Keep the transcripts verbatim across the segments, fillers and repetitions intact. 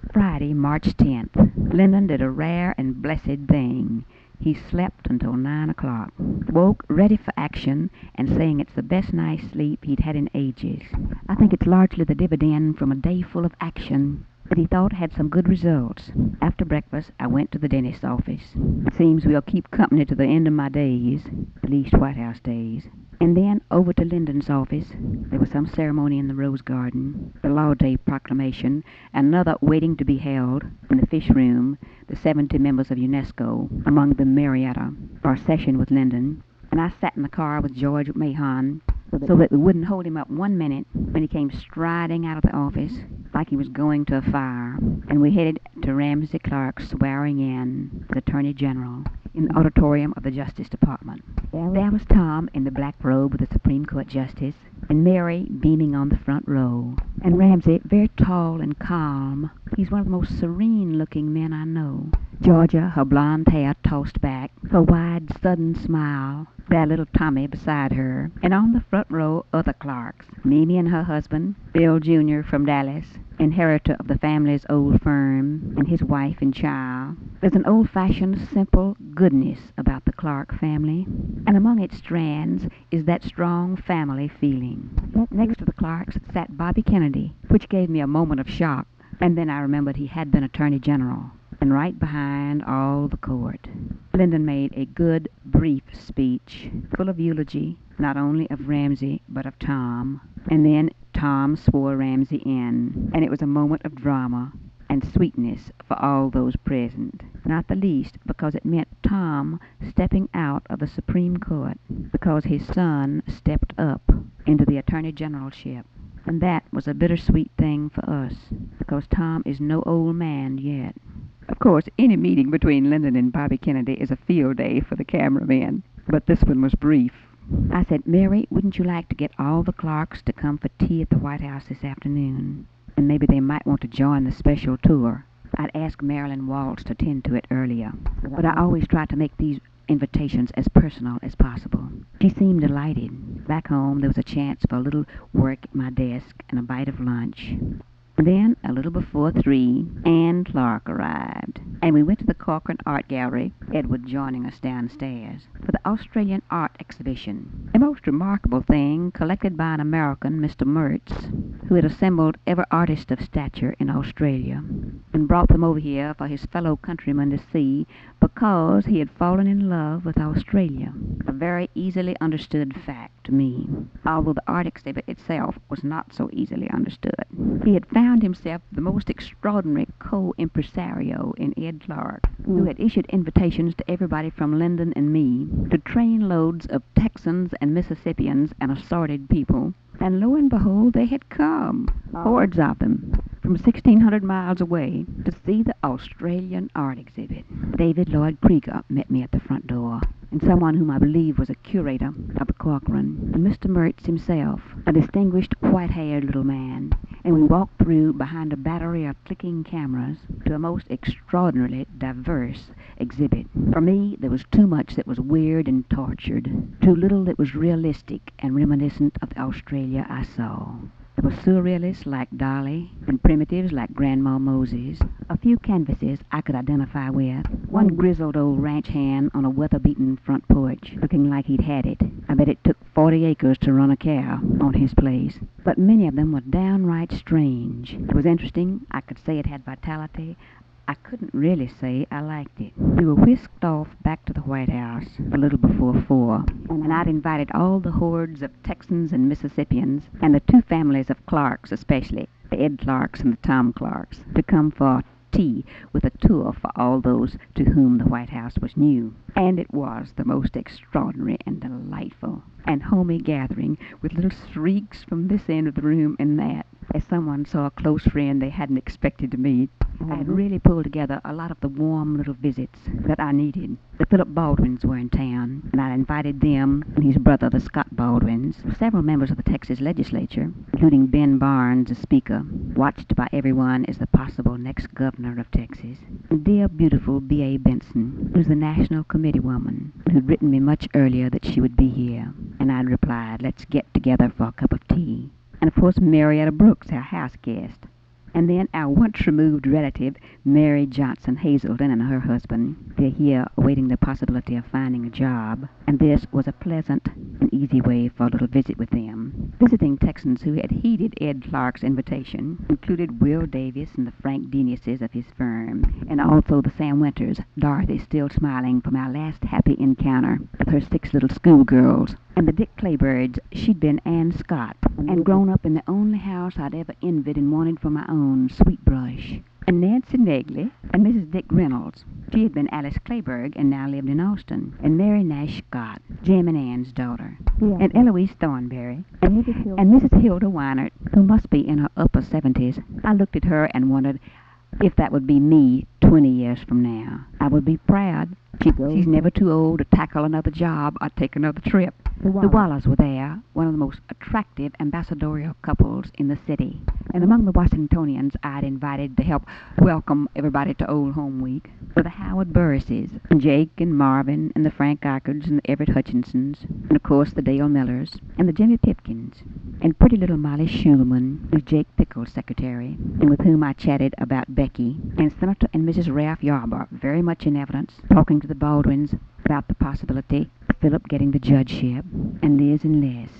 Friday, March tenth. Lyndon did a rare and blessed thing. He slept until nine o'clock, woke ready for action, and saying it's the best night's sleep he'd had in ages. I think it's largely the dividend from a day full of action that he thought had some good results. After breakfast, I went to the dentist's office. It seems we'll keep company to the end of my days, at least White House days. And then over to Lyndon's office. There was some ceremony in the Rose Garden, the Law Day proclamation, and another waiting to be held in the fish room, the seventy members of UNESCO, among them Marietta, for a session with Lyndon. And I sat in the car with George Mahon so that we wouldn't hold him up one minute when he came striding out of the office like he was going to a fire. And we headed to Ramsey Clark's swearing in as Attorney General in the auditorium of the Justice Department. There was Tom in the black robe with the Supreme Court Justice, and Mary beaming on the front row, and Ramsey very tall and calm. He's one of the most serene-looking men I know. Georgia, her blonde hair tossed back, her wide, sudden smile. There little Tommy beside her, and on the front row other Clarks, Mimi and her husband, Bill Junior from Dallas, inheritor of the family's old firm, and his wife and child. There's an old-fashioned, simple goodness about the Clark family, and among its strands is that strong family feeling. Next to the Clarks sat Bobby Kennedy, which gave me a moment of shock, and then I remembered he had been Attorney General. And right behind all the court, Lyndon made a good, brief speech, full of eulogy, not only of Ramsey, but of Tom. And then Tom swore Ramsey in, and it was a moment of drama and sweetness for all those present, not the least because it meant Tom stepping out of the Supreme Court, because his son stepped up into the Attorney Generalship. And that was a bittersweet thing for us, because Tom is no old man yet. Of course, any meeting between Lyndon and Bobby Kennedy is a field day for the cameramen, but this one was brief. I said, Mary, wouldn't you like to get all the Clarks to come for tea at the White House this afternoon? And maybe they might want to join the special tour. I'd asked Marilyn Waltz to attend to it earlier, but I always try to make these invitations as personal as possible. She seemed delighted. Back home, there was a chance for a little work at my desk and a bite of lunch. Then, a little before three, Anne Clark arrived, and we went to the Corcoran Art Gallery, Edward joining us downstairs, for the Australian art exhibition, a most remarkable thing collected by an American, Mister Mertz, who had assembled every artist of stature in Australia, and brought them over here for his fellow countrymen to see, because he had fallen in love with Australia, a very easily understood fact to me, although the art exhibit itself was not so easily understood. He had found himself the most extraordinary co-impresario in Ed Clark, who had issued invitations to everybody from Lyndon and me to train loads of Texans and Mississippians and assorted people, and lo and behold, they had come, hordes of them, from sixteen hundred miles away to see the Australian art exhibit. David Lloyd Krieger met me at the front door, and someone whom I believe was a curator of the Corcoran, and Mister Mertz himself, a distinguished white-haired little man, and we walked through behind a battery of clicking cameras to a most extraordinarily diverse exhibit. For me, there was too much that was weird and tortured, too little that was realistic and reminiscent of the Australia I saw. There were surrealists like Dolly and primitives like Grandma Moses, a few canvases I could identify with, one grizzled old ranch hand on a weather-beaten front porch, looking like he'd had it. I bet it took forty acres to run a cow on his place. But many of them were downright strange. It was interesting. I could say it had vitality. I couldn't really say I liked it. We were whisked off back to the White House a little before four, and I'd invited all the hordes of Texans and Mississippians, and the two families of Clarks especially, the Ed Clarks and the Tom Clarks, to come for tea with a tour for all those to whom the White House was new. And it was the most extraordinary and delightful and homey gathering, with little shrieks from this end of the room and that, as someone saw a close friend they hadn't expected to meet. I had really pulled together a lot of the warm little visits that I needed. The Philip Baldwins were in town, and I invited them and his brother, the Scott Baldwins, several members of the Texas legislature, including Ben Barnes, the speaker, watched by everyone as the possible next governor of Texas, and dear, beautiful B A Benson, who's the National Committee woman, who'd written me much earlier that she would be here, and I'd replied, let's get together for a cup of tea. And of course, Marietta Brooks, our house guest. And then our once-removed relative, Mary Johnson Hazelton, and her husband. They're here awaiting the possibility of finding a job, and this was a pleasant and easy way for a little visit with them. Visiting Texans who had heeded Ed Clark's invitation included Will Davis and the Frank Deniuses of his firm, and also the Sam Winters, Dorothy still smiling from our last happy encounter with her six little schoolgirls, and the Dick Claybirds. She'd been Ann Scott, and grown up in the only house I'd ever envied and wanted for my own, Sweetbrush. And Nancy Negley, and Missus Dick Reynolds. She had been Alice Clayburg and now lived in Austin. And Mary Nash Scott, Jim and Ann's daughter. Yeah. And Eloise Thornberry. And Missus Hilda, and Missus Hilda Weinert, who must be in her upper seventies. I looked at her and wondered if that would be me twenty years from now. I would be proud. She, she's never too old to tackle another job or take another trip. The Wallers. the Wallers were there, one of the most attractive ambassadorial couples in the city. And among the Washingtonians I'd invited to help welcome everybody to Old Home Week were the Howard Burrises, and Jake and Marvin, and the Frank Ichards, and the Everett Hutchinsons, and of course the Dale Millers, and the Jimmy Pipkins, and pretty little Molly Schulman, who's Jake Pickle's secretary, and with whom I chatted about Becky, and Senator and Missus Ralph Yarborough, very much in evidence, talking to the Baldwins about the possibility of Philip getting the judgeship, and Liz and Liz.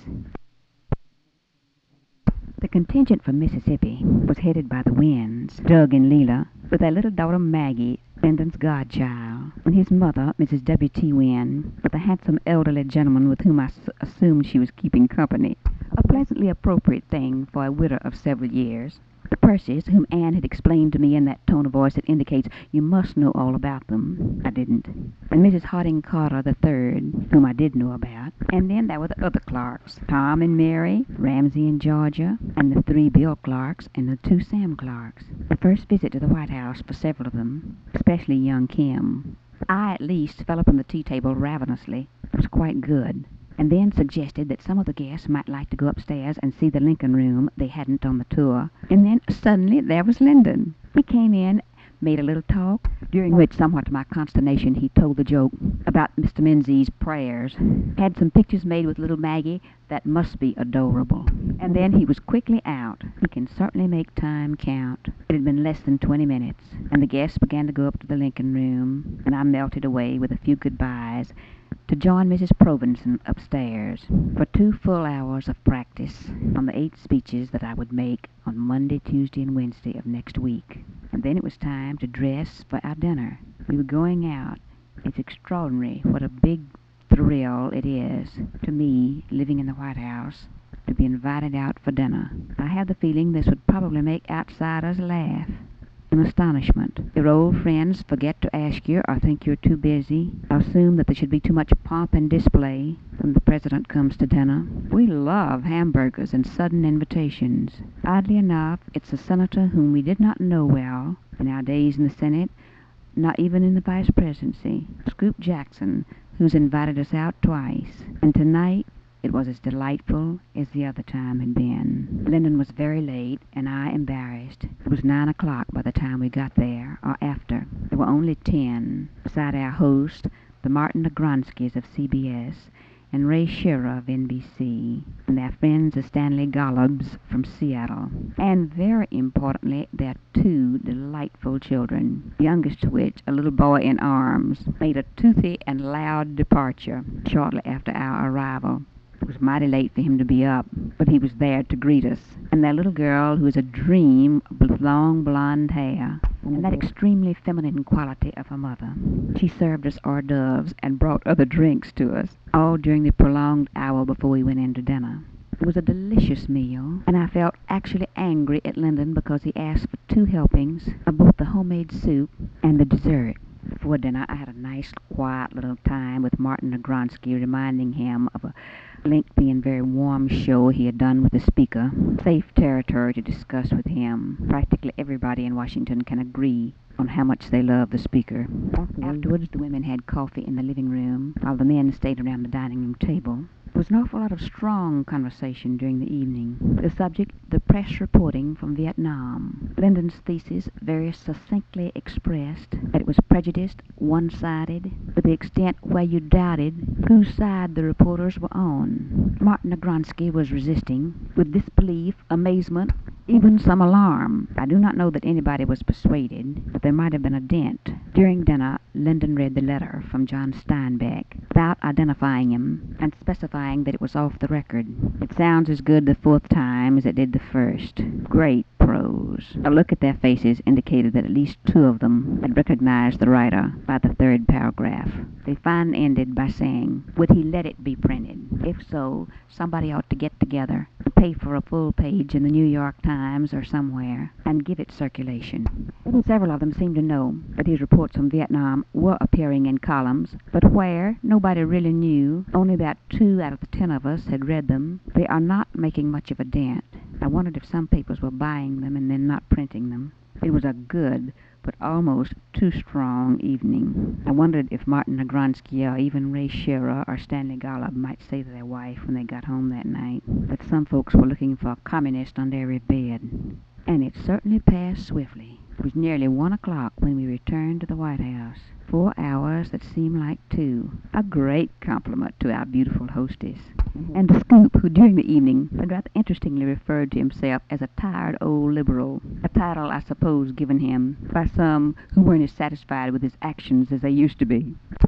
The contingent from Mississippi was headed by the Winds, Doug and Leela, with their little daughter Maggie, Lyndon's godchild, and his mother, Missus W T Wynn, with a handsome elderly gentleman with whom I s- assumed she was keeping company, a pleasantly appropriate thing for a widow of several years. The Percys, whom Anne had explained to me in that tone of voice that indicates you must know all about them. I didn't. And Missus Harding Carter the third, whom I did know about. And then there were the other Clarks, Tom and Mary, Ramsey and Georgia, and the three Bill Clarks, and the two Sam Clarks. The first visit to the White House for several of them, especially young Kim. I, at least, fell upon the tea table ravenously. It was quite good. And then suggested that some of the guests might like to go upstairs and see the Lincoln Room they hadn't on the tour. And then suddenly there was Lyndon. He came in, made a little talk, during which, somewhat to my consternation, he told the joke about Mister Menzies' prayers, had some pictures made with little Maggie that must be adorable. And then he was quickly out. He can certainly make time count. It had been less than twenty minutes, and the guests began to go up to the Lincoln Room, and I melted away with a few goodbyes to join Missus Provenson upstairs for two full hours of practice on the eight speeches that I would make on Monday, Tuesday, and Wednesday of next week. And then it was time to dress for our dinner. We were going out. It's extraordinary what a big thrill it is to me, living in the White House, to be invited out for dinner. I have the feeling this would probably make outsiders laugh in astonishment. Your old friends forget to ask you or think you're too busy, or assume that there should be too much pomp and display when the president comes to dinner. We love hamburgers and sudden invitations. Oddly enough, it's a senator whom we did not know well in our days in the Senate, not even in the vice presidency, Scoop Jackson, who's invited us out twice. And tonight it was as delightful as the other time had been. Lyndon was very late, and I embarrassed. It was nine o'clock by the time we got there, or after. There were only ten, beside our host, the Martin Negronskys of C B S, and Ray Shearer of N B C, and their friends the Stanley Golubs from Seattle. And very importantly, their two delightful children, the youngest of which, a little boy in arms, made a toothy and loud departure shortly after our arrival. It was mighty late for him to be up, but he was there to greet us. And that little girl who is a dream with long blonde hair, and that extremely feminine quality of her mother. She served us hors d'oeuvres and brought other drinks to us, all during the prolonged hour before we went in to dinner. It was a delicious meal, and I felt actually angry at Lyndon because he asked for two helpings of both the homemade soup and the dessert. Before dinner, I had a nice, quiet little time with Martin Negronsky, reminding him of a lengthy and very warm show he had done with the Speaker. Safe territory to discuss with him. Practically everybody in Washington can agree on how much they love the Speaker. Afterwards, the women had coffee in the living room, while the men stayed around the dining room table. There was an awful lot of strong conversation during the evening. The subject, the press reporting from Vietnam. Lyndon's thesis very succinctly expressed that it was prejudiced, one-sided, to the extent where you doubted whose side the reporters were on. Martin Negronsky was resisting, with disbelief, amazement, even some alarm. I do not know that anybody was persuaded, but there might have been a dent. During dinner, Lyndon read the letter from John Steinbeck, without identifying him, and specifying that it was off the record. It sounds as good the fourth time as it did the first. Great prose. A look at their faces indicated that at least two of them had recognized the writer by the third paragraph. They finally ended by saying, would he let it be printed? If so, somebody ought to get together, pay for a full page in the New York Times or somewhere, and give it circulation. Several of them seemed to know that his reports from Vietnam were appearing in columns, but where, nobody really knew. Only about two out of the ten of us had read them. They are not making much of a dent. I wondered if some papers were buying them and then not printing them. It was a good, but almost too strong evening. I wondered if Martin Nagronsky or even Ray Shearer or Stanley Golub might say to their wife when they got home that night that some folks were looking for a communist under every bed. And it certainly passed swiftly. It was nearly one o'clock when we returned to the White House. Four hours that seemed like two. A great compliment to our beautiful hostess. Mm-hmm. And the Scoop, who during the evening had rather interestingly referred to himself as a tired old liberal, a title I suppose given him by some who weren't as satisfied with his actions as they used to be.